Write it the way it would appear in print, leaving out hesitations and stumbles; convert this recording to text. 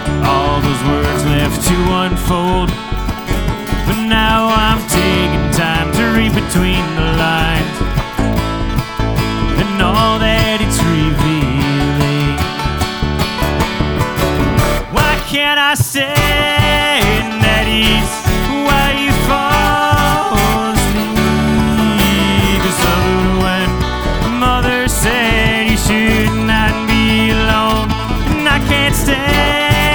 all those words left to unfold. But now I'm taking time to read between the lines and all that it's revealing. Why can't I say